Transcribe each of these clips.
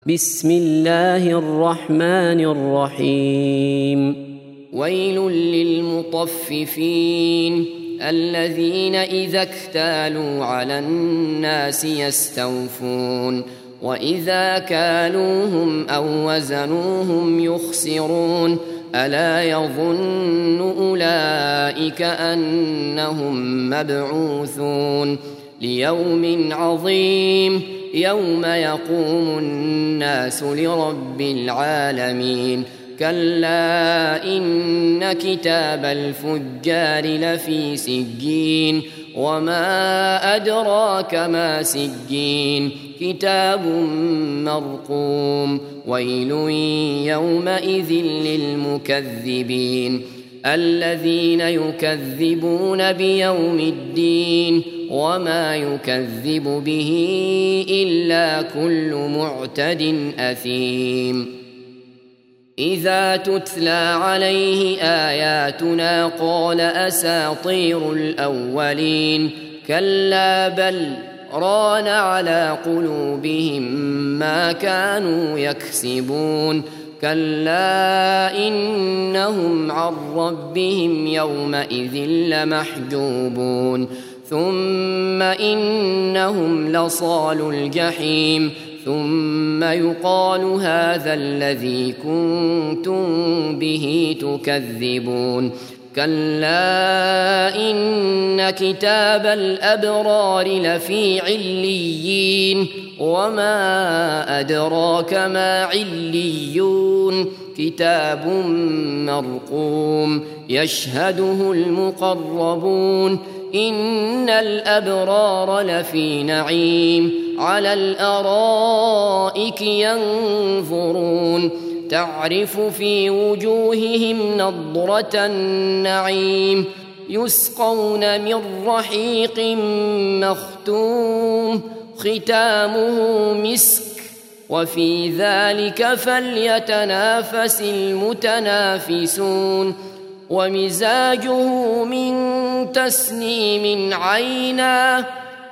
بسم الله الرحمن الرحيم. ويل للمطففين الذين إذا اكتالوا على الناس يستوفون وإذا كالوهم أو وزنوهم يخسرون ألا يظن أولئك أنهم مبعوثون ليوم عظيم يوم يقوم الناس لرب العالمين كلا إن كتاب الفجار لفي سجين وما أدراك ما سجين كتاب مرقوم ويل يومئذ للمكذبين الذين يكذبون بيوم الدين وما يكذب به إلا كل معتد أثيم إذا تتلى عليه آياتنا قال أساطير الأولين كلا بل ران على قلوبهم ما كانوا يكسبون كلا إنهم عن ربهم يومئذ لمحجوبون ثم إنهم لصالوا الجحيم ثم يقال هذا الذي كنتم به تكذبون كلا إن كتاب الأبرار لفي عليين وما أدراك ما عليون كتاب مرقوم يشهده المقربون إن الأبرار لفي نعيم على الأرائك ينظرون تعرف في وجوههم نضرة النعيم يسقون من رحيق مختوم ختامه مسك وفي ذلك فليتنافس المتنافسون ومزاجه من تسنيم عينا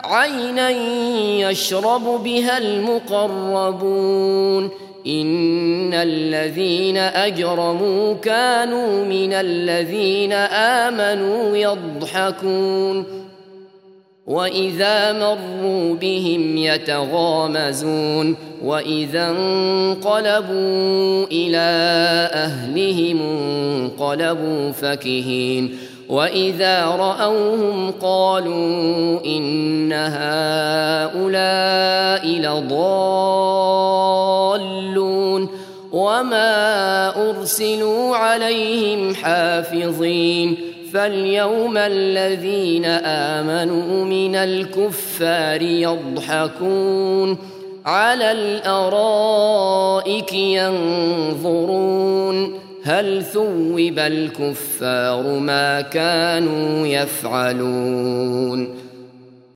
يشرب بها المقربون إن الذين أجرموا كانوا من الذين آمنوا يضحكون وإذا مروا بهم يتغامزون وإذا انقلبوا إلى أهلهم انقلبوا فكهين وإذا رأوهم قالوا إن هؤلاء لضالون وما أرسلوا عليهم حافظين فاليوم الذين آمنوا من الكفار يضحكون على الأرائك ينظرون هل ثوب الكفار ما كانوا يفعلون